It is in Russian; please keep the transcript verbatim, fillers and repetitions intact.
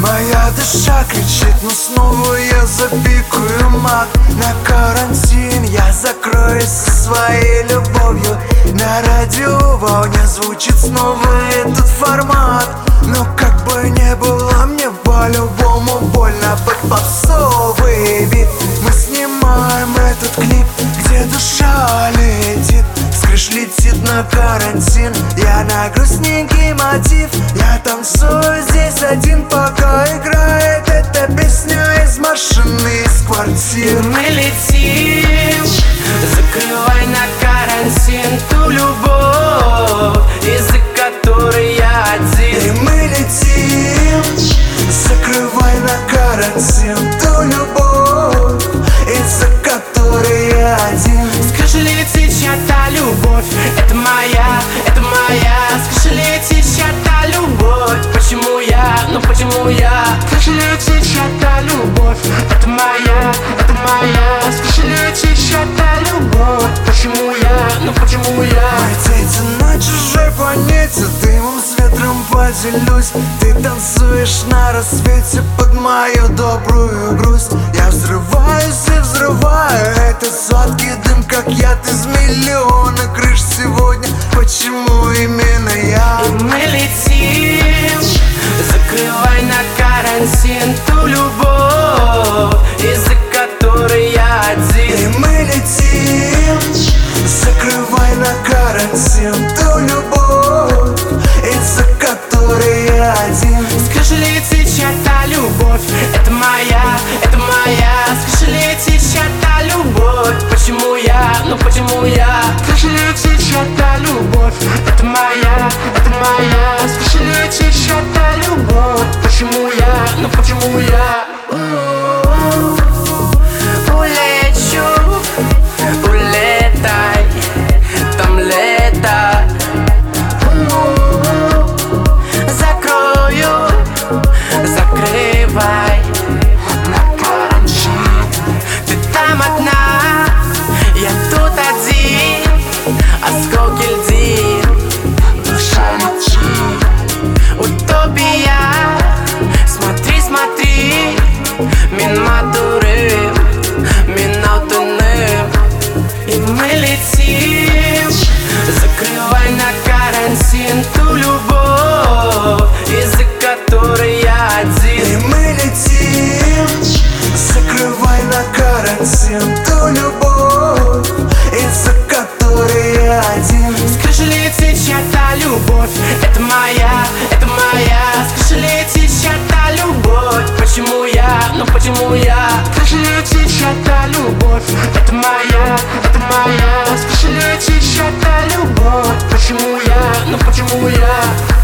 Моя душа кричит, но снова я запикаю мат. На карантин я закроюсь со своей любовью. На радиоволне звучит снова этот формат. Но как бы не было, мне по-любому больно. Под попсовый бит мы снимаем этот клип, где душа летит, с крыш летит на карантин. Я на грустненький мотив, я танцую здесь один, пока играет эта песня из машины, из квартиры. Мы летим, закрывай на карантин ту любовь, из-за которой я один. И мы летим, закрывай на карантин ту любовь, из-за которой я один. Скажи, летит чья-то любовь, это моя, это моя. Скажи, летит чья-то любовь, почему я, ну почему я? Скажи, летит чья-то любовь, это моя, это моя. Скажи, летит чья-то любовь, почему я, ну почему я? Мы дети на чужой планете, дымом с ветром поделюсь. Ты танцуешь на рассвете под мою добрую грусть. Я взрываюсь и взрываю этот сладкий дым, как яд из миллиона крыш сегодня. Почему именно я? И мы летим, закрывай на карантин ту любовь, из-за которой я один. И мы летим, закрывай на карантин ту любовь, из-за которой я один. Скажи, летит чья-то любовь, это моя, это моя. Скажи, летит чья-то любовь, почему я, ну почему я? Скажи, летит чья-то любовь, это моя, это моя. Скажи, летит чья-то любовь, почему я, ну почему я? Улечу, улетай, там лето. Закрою, закрывай на карантин. Ты там одна, я тут один. Осколки льдин, душа летит. Утопия, смотри, смотри. Мен матурым, мен алтыным. И мы летим, закрывай на карантин ту любовь, из-за которой я один. И мы летим, закрывай на карантин ту любовь, из-за которой я один. Скажи, летит чья-то любовь, это моя, это моя. Скажи, летит чья-то любовь, почему я, ну почему я? Скажи, летит чья-то любовь, это моя, это моя. Скажи, летит чья-то любовь, почему я, ну почему я?